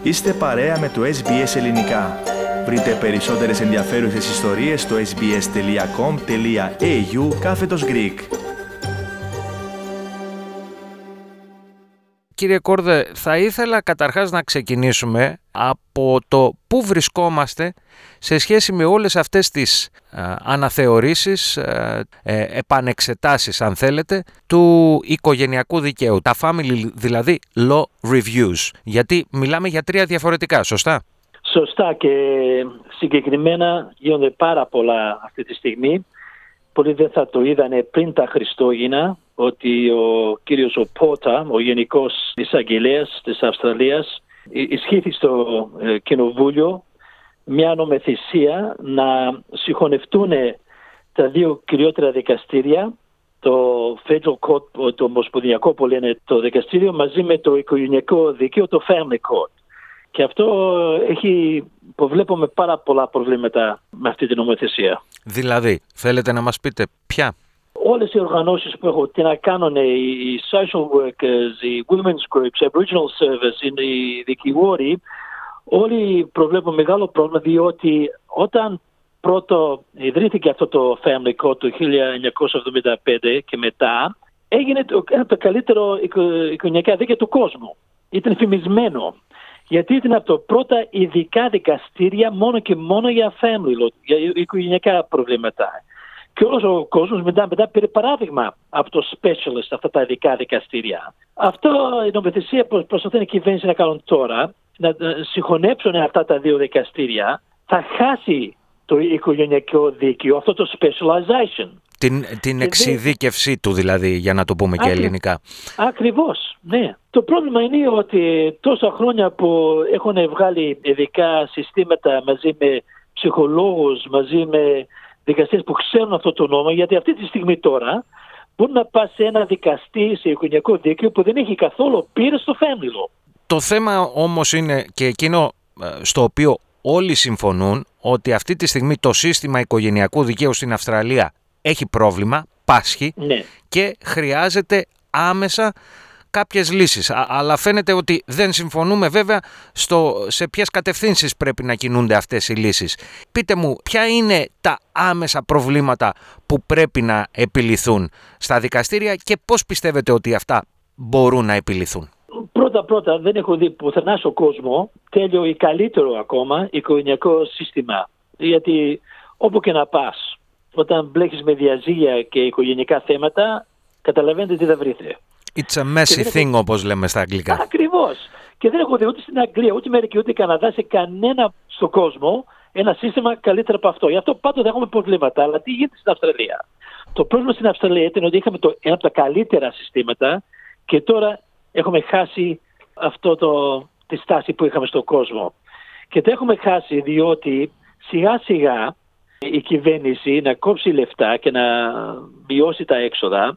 Είστε παρέα με το SBS Ελληνικά. Βρείτε περισσότερες ενδιαφέρουσες ιστορίες στο sbs.com.au/Greek. Κύριε Κόρδε, θα ήθελα καταρχάς να ξεκινήσουμε από το πού βρισκόμαστε σε σχέση με όλες αυτές τις αναθεωρήσεις, επανεξετάσεις αν θέλετε, του οικογενειακού δικαίου, τα family δηλαδή law reviews, γιατί μιλάμε για τρία διαφορετικά, σωστά? Σωστά, και συγκεκριμένα γίνονται πάρα πολλά αυτή τη στιγμή. Πολλοί δεν θα το είδανε πριν τα Χριστούγεννα ότι ο κύριος Πότα, ο Γενικός Εισαγγελέας της Αυστραλίας, ισχύθη στο Κοινοβούλιο μια νομοθεσία να συγχωνευτούν τα δύο κυριότερα δικαστήρια, το Federal Court, το Ομοσπονδιακό που λένε το δικαστήριο, μαζί με το οικογενειακό δίκαιο, το Family Court. Και αυτό βλέπουμε πάρα πολλά προβλήματα με αυτή την νομοθεσία. Δηλαδή, θέλετε να μας πείτε ποια? Όλες οι οργανώσεις που έχουν τι να κάνουν, οι social workers, οι women's groups, οι Aboriginal Service, οι δικηγόροι, όλοι προβλέπουν μεγάλο πρόβλημα, διότι όταν πρώτο ιδρύθηκε αυτό το Family Court το 1975 και μετά, έγινε ένα από τα καλύτερα οικογενειακά δίκαια του κόσμου. Ήταν φημισμένο. Γιατί ήταν από τα πρώτα ειδικά δικαστήρια μόνο και μόνο για family law, για οικογενειακά προβλήματα. Και όλος ο κόσμος μετά πήρε παράδειγμα από το specialist, αυτά τα ειδικά δικαστήρια. Αυτό η νομοθεσία που προσπαθεί η κυβέρνηση να κάνουν τώρα, να συγχωνέψουν αυτά τα δύο δικαστήρια, θα χάσει το οικογενειακό δίκαιο, αυτό το specialization. Την εξειδίκευσή του δηλαδή, για να το πούμε και ελληνικά. Ακριβώς, ναι. Το πρόβλημα είναι ότι τόσα χρόνια που έχουν βγάλει ειδικά συστήματα μαζί με ψυχολόγους, μαζί με δικαστές που ξέρουν αυτό το νόμο, γιατί αυτή τη στιγμή τώρα μπορεί να πας σε ένα δικαστή σε οικογενειακό δίκαιο που δεν έχει καθόλου πείρα στο family law. Το θέμα όμως είναι και εκείνο στο οποίο όλοι συμφωνούν, ότι αυτή τη στιγμή το σύστημα οικογενειακού δικαίου στην Αυστραλία έχει πρόβλημα, πάσχει, ναι, και χρειάζεται άμεσα κάποιες λύσεις. Αλλά φαίνεται ότι δεν συμφωνούμε βέβαια σε ποιες κατευθύνσεις πρέπει να κινούνται αυτές οι λύσεις. Πείτε μου, ποια είναι τα άμεσα προβλήματα που πρέπει να επιληθούν στα δικαστήρια και πώς πιστεύετε ότι αυτά μπορούν να επιληθούν? Πρώτα, δεν έχω δει πουθενά στον κόσμο τέλειο ή καλύτερο ακόμα οικογενειακό σύστημα. Γιατί όπου και να πας, όταν μπλέκεις με διαζύγια και οικογενειακά θέματα, καταλαβαίνετε τι θα βρείτε. It's a messy thing, όπως λέμε στα αγγλικά. Ακριβώς. Και δεν έχω δει ούτε στην Αγγλία, ούτε Αμερική, ούτε Καναδά, σε κανένα στον κόσμο ένα σύστημα καλύτερο από αυτό. Γι' αυτό πάντοτε έχουμε προβλήματα. Αλλά τι γίνεται στην Αυστραλία? Το πρόβλημα στην Αυστραλία ήταν ότι είχαμε ένα από τα καλύτερα συστήματα και τώρα έχουμε χάσει τη στάση που είχαμε στον κόσμο. Και το έχουμε χάσει διότι σιγά σιγά η κυβέρνηση να κόψει λεφτά και να μειώσει τα έξοδα.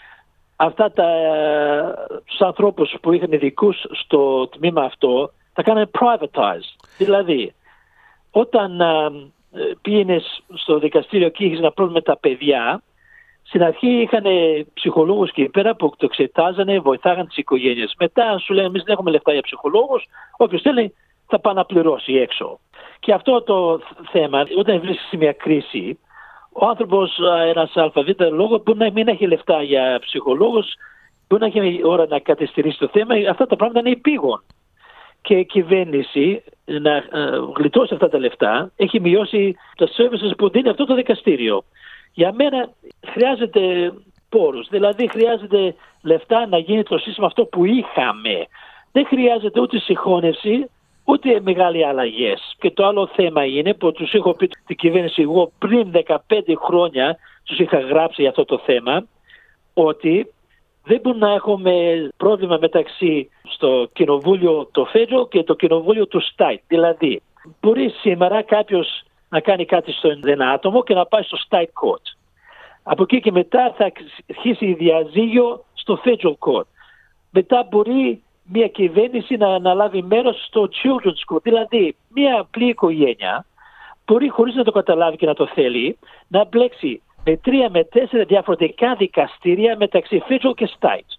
Τους ανθρώπους που είχαν ειδικούς στο τμήμα αυτό τα κάνανε privatized. Δηλαδή, όταν πήγαινες στο δικαστήριο και είχες ένα πρόβλημα με τα παιδιά, στην αρχή είχαν ψυχολόγους εκεί πέρα που το εξετάζανε, βοηθάγαν τις οικογένειες. Μετά σου λένε, εμείς δεν έχουμε λεφτά για ψυχολόγους, όποιος θέλει θα πάει να πληρώσει έξω. Και αυτό το θέμα, όταν βρίσκεσαι σε μια κρίση, ο άνθρωπος, ένας αλφαβήτα λόγο, μπορεί να μην έχει λεφτά για ψυχολόγους, μπορεί να έχει ώρα να καθυστερήσει το θέμα. Αυτά τα πράγματα είναι επίγον. Και η κυβέρνηση, να γλιτώσει αυτά τα λεφτά, έχει μειώσει τα services που δίνει αυτό το δικαστήριο. Για μένα χρειάζεται πόρους, δηλαδή χρειάζεται λεφτά να γίνει το σύστημα αυτό που είχαμε. Δεν χρειάζεται ούτε συγχώνευση, ούτε μεγάλοι αλλαγές. Και το άλλο θέμα είναι που τους έχω πει την κυβέρνηση εγώ πριν 15 χρόνια, τους είχα γράψει για αυτό το θέμα, ότι δεν μπορεί να έχουμε πρόβλημα μεταξύ στο κοινοβούλιο το Federal και το κοινοβούλιο του State. Δηλαδή, μπορεί σήμερα κάποιος να κάνει κάτι στο ένα άτομο και να πάει στο State Court. Από εκεί και μετά θα αρχίσει διαζύγιο στο Federal Court. Μετά μπορεί μια κυβέρνηση να αναλάβει μέρος στο Children's Court. Δηλαδή, μια απλή οικογένεια μπορεί, χωρίς να το καταλάβει και να το θέλει, να μπλέξει με 3 με 4 διαφορετικά δικαστήρια μεταξύ Federal και State.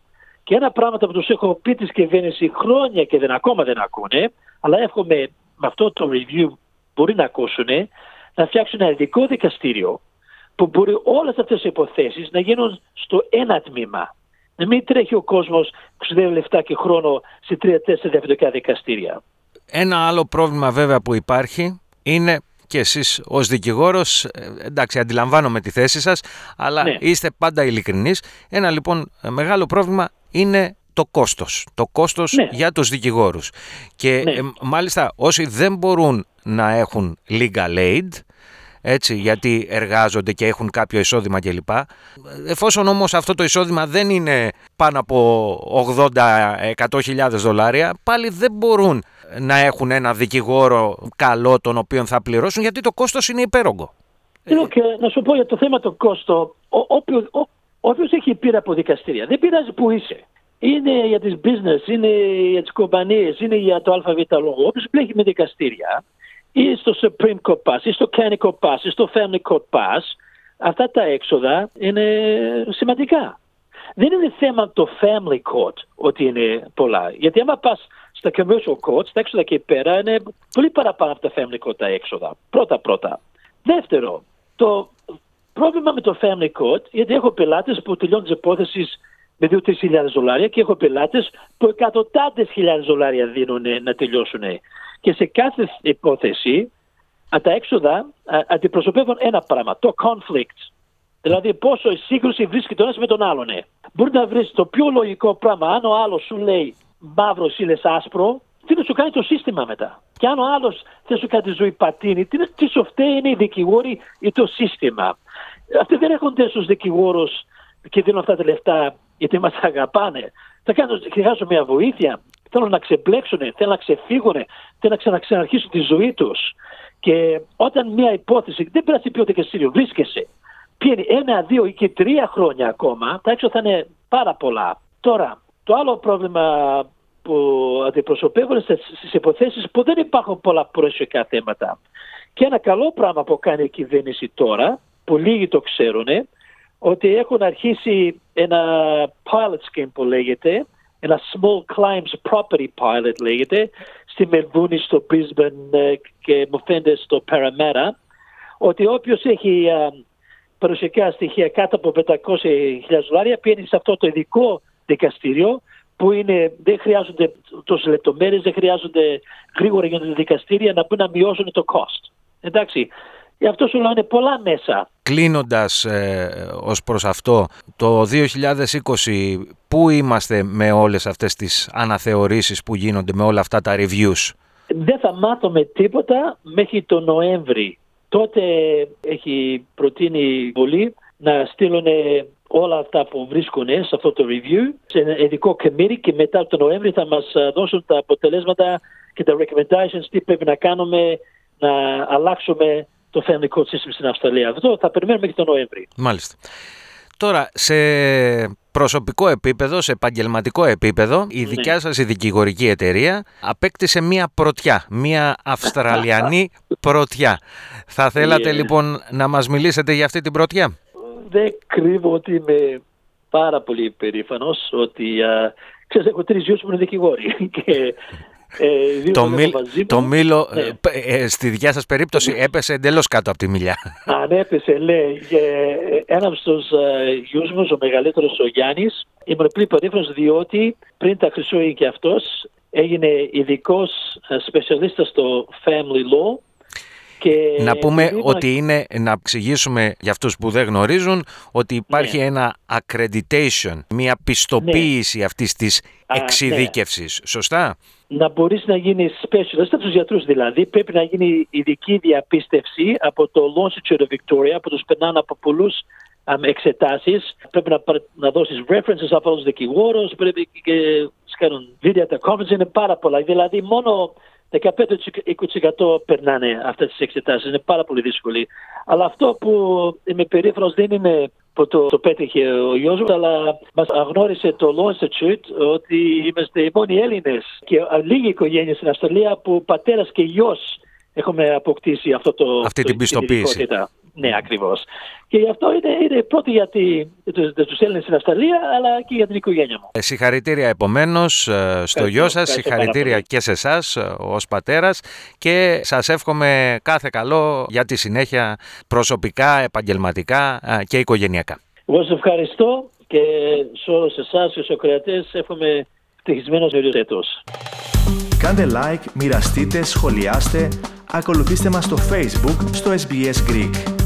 Και ένα πράγμα που τους έχω πει της κυβέρνηση χρόνια και ακόμα δεν ακούνε, αλλά εύχομαι με αυτό το review μπορεί να ακούσουν, να φτιάξουν ένα ειδικό δικαστήριο που μπορεί όλες αυτές οι υποθέσεις να γίνουν στο ένα τμήμα. Να μην τρέχει ο κόσμος ξοδεύει λεφτά και χρόνο σε 3-4 διαφορετικά δικαστήρια. Ένα άλλο πρόβλημα βέβαια που υπάρχει είναι και εσείς ως δικηγόρος, εντάξει αντιλαμβάνομαι τη θέση σας, αλλά ναι, είστε πάντα ειλικρινείς. Ένα λοιπόν μεγάλο πρόβλημα είναι το κόστος. Το κόστος ναι, για τους δικηγόρους. Και ναι, μάλιστα όσοι δεν μπορούν να έχουν legal aid, έτσι, γιατί εργάζονται και έχουν κάποιο εισόδημα κλπ. Εφόσον όμως αυτό το εισόδημα δεν είναι πάνω από $80,000-100,000, πάλι δεν μπορούν να έχουν ένα δικηγόρο καλό τον οποίο θα πληρώσουν, γιατί το κόστος είναι υπέρογκο. Και να σου πω για το θέμα το κόστο, όποιος έχει πείρα από δικαστήρια, δεν πειράζει που είσαι. Είναι για τις business, είναι για τις κομπανίες, είναι για το ΑΒ λόγο. Όποιος μπλέχει με δικαστήρια, ή στο Supreme Court Pass, ή στο County Court Pass, ή στο Family Court Pass, αυτά τα έξοδα είναι σημαντικά. Δεν είναι θέμα το Family Court ότι είναι πολλά. Γιατί άμα πας στα Commercial Courts, τα έξοδα εκεί πέρα είναι πολύ παραπάνω από τα Family Court τα έξοδα. Πρώτα. Δεύτερο, το πρόβλημα με το Family Court, γιατί έχω πελάτες που τελειώνουν τις υπόθεσεις με $2,000-3,000 και έχω πελάτες που εκατοντάδες χιλιάδες δολάρια δίνουν να τελειώσουν. Και σε κάθε υπόθεση τα έξοδα αντιπροσωπεύουν ένα πράγμα, το conflict. Δηλαδή πόσο η σύγκρουση βρίσκεται ο ένας με τον άλλον. Μπορεί να βρεις το πιο λογικό πράγμα. Αν ο άλλος σου λέει μαύρο, εσύ λες άσπρο, τι να σου κάνει το σύστημα μετά. Και αν ο άλλος δεν σου κάνει τη ζωή πατίνη, τι σου φταίει είναι οι δικηγόροι ή το σύστημα. Αυτοί δεν έρχονται στους δικηγόρους και δίνουν αυτά τα λεφτά γιατί μας αγαπάνε. Χρειάζονται μια βοήθεια. Θέλουν να ξεμπλέξουν, θέλουν να ξεφύγουν, θέλουν να ξαναρχίσουν τη ζωή τους. Και όταν μια υπόθεση, δεν πειράζει ποιο δικαστήριο βρίσκεσαι, πιένει 1, 2 ή και 3 χρόνια ακόμα, τα έξω θα είναι πάρα πολλά. Τώρα, το άλλο πρόβλημα που αντιπροσωπεύουν στις υποθέσεις που δεν υπάρχουν πολλά προσωπικά θέματα. Και ένα καλό πράγμα που κάνει η κυβέρνηση τώρα, που λίγοι το ξέρουν, ότι έχουν αρχίσει ένα pilot scheme που λέγεται, ένα Small Claims Property Pilot λέγεται, στη Μελβούνι, στο Brisbane και μου φαίνεται στο Parramatta, ότι όποιος έχει παρουσιακά στοιχεία κάτω από $500,000 πηγαίνει σε αυτό το ειδικό δικαστήριο που δεν χρειάζονται τόσες λεπτομέρειες, δεν χρειάζονται γρήγορα για τα δικαστήρια να μπορούν να μειώσουν το cost. Εντάξει, γι' αυτό σου λέω είναι πολλά μέσα. Κλείνοντας ως προς αυτό, το 2020 πού είμαστε με όλες αυτές τις αναθεωρήσεις που γίνονται, με όλα αυτά τα reviews? Δεν θα μάθουμε τίποτα μέχρι τον Νοέμβρη. Τότε έχει προτείνει η Βουλή να στείλουν όλα αυτά που βρίσκουν σε αυτό το review σε ένα ειδικό committee και μετά τον Νοέμβρη θα μας δώσουν τα αποτελέσματα και τα recommendations τι πρέπει να κάνουμε να αλλάξουμε το family court system στην Αυστραλία. Αυτό θα περιμένουμε και τον Νοέμβρη. Μάλιστα. Τώρα, σε προσωπικό επίπεδο, σε επαγγελματικό επίπεδο, η δικιά σας η δικηγορική εταιρεία απέκτησε μία πρωτιά, μία Αυστραλιανή πρωτιά. Θα θέλατε λοιπόν να μας μιλήσετε για αυτή την πρωτιά? Δεν κρύβω ότι είμαι πάρα πολύ περήφανος ότι ξέρεις, έχω 3 γιους που είναι δικηγόροι και το μήλο στη δικιά σας περίπτωση έπεσε εντελώς κάτω από τη μιλιά. Αν έπεσε, λέει, ένας από τους γιους μου, ο μεγαλύτερος ο Γιάννης, ήμουν πολύ περήφανος διότι πριν τα Χριστούγεννα και αυτός έγινε ειδικός σπεσιαλίστας στο family law. Και να πούμε ότι είναι, να εξηγήσουμε για αυτούς που δεν γνωρίζουν, ότι υπάρχει ένα accreditation, μια πιστοποίηση αυτής της εξειδίκευσης, σωστά? Να μπορείς να γίνεις specialist, από τους γιατρούς δηλαδή, πρέπει να γίνει ειδική διαπίστευση από το Law Institute of Victoria, που τους περνάνε από πολλούς εξετάσεις. Πρέπει να δώσεις references από όλους τους δικηγόρους, πρέπει και κάνουν βίντεο τα conference, είναι πάρα πολλά. Δηλαδή μόνο 15% περνάνε αυτές τις εξετάσεις. Είναι πάρα πολύ δύσκολη. Αλλά αυτό που είμαι περήφανος δεν είναι που το πέτυχε ο γιος μου, αλλά μας αγνώρισε το Law Institute ότι είμαστε οι μόνοι Έλληνες και λίγοι οικογένειες στην Αυστραλία που πατέρας και γιος έχουμε αποκτήσει αυτή την πιστοποίηση. Ναι, ακριβώς. Και γι' αυτό είναι πρώτη για τους Έλληνες στην Αυστραλία, αλλά και για την οικογένεια μου. Συγχαρητήρια επομένως στο γιο σας, συγχαρητήρια και σε εσάς ως πατέρας και σας εύχομαι κάθε καλό για τη συνέχεια προσωπικά, επαγγελματικά και οικογενειακά. Εγώ σας ευχαριστώ και σε όλους εσάς και στους ακροατές εύχομαι ευτυχισμένος έτος. Κάντε like, μοιραστείτε, σχολιάστε, ακολουθήστε μας στο Facebook στο SBS Greek.